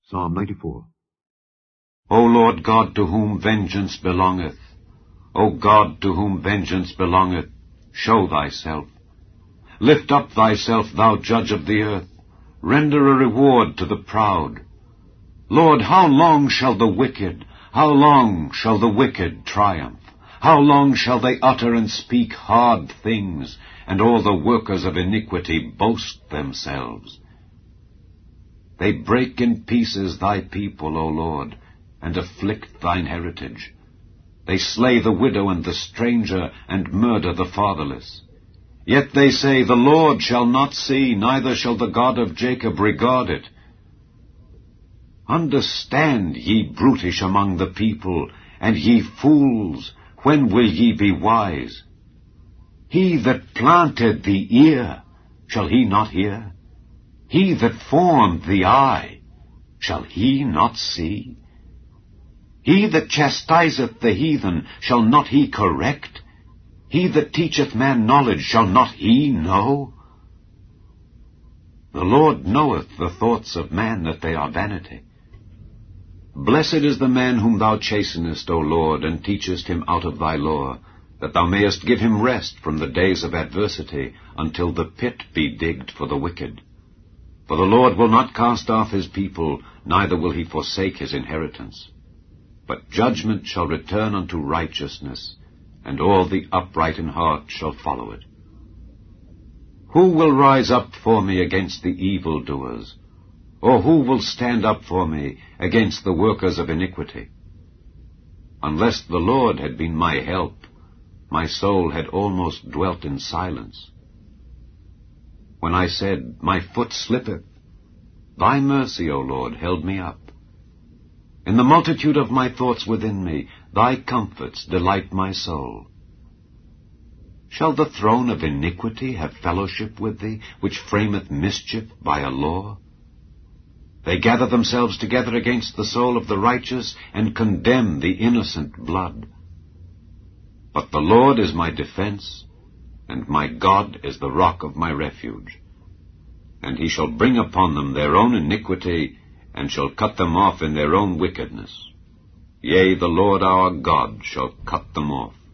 Psalm 94. O Lord God, to whom vengeance belongeth, O God, to whom vengeance belongeth, show thyself. Lift up thyself, thou judge of the earth. Render a reward to the proud. Lord, how long shall the wicked triumph? How long shall they utter and speak hard things, and all the workers of iniquity boast themselves? They break in pieces thy people, O Lord, and afflict thine heritage. They slay the widow and the stranger, and murder the fatherless. Yet they say, The Lord shall not see, neither shall the God of Jacob regard it. Understand, ye brutish among the people, and ye fools, when will ye be wise? He that planted the ear, shall he not hear? He that formed the eye, shall he not see? He that chastiseth the heathen, shall not he correct? He that teacheth man knowledge, shall not he know? The Lord knoweth the thoughts of man, that they are vanity. Blessed is the man whom thou chastenest, O Lord, and teachest him out of thy law, that thou mayest give him rest from the days of adversity, until the pit be digged for the wicked. For the Lord will not cast off his people, neither will he forsake his inheritance. But judgment shall return unto righteousness, and all the upright in heart shall follow it. Who will rise up for me against the evildoers? Or who will stand up for me against the workers of iniquity? Unless the Lord had been my help, my soul had almost dwelt in silence. When I said, My foot slippeth, thy mercy, O Lord, held me up. In the multitude of my thoughts within me, thy comforts delight my soul. Shall the throne of iniquity have fellowship with thee, which frameth mischief by a law? They gather themselves together against the soul of the righteous, and condemn the innocent blood. But the Lord is my defense, and my God is the rock of my refuge. And he shall bring upon them their own iniquity, and shall cut them off in their own wickedness. Yea, the Lord our God shall cut them off.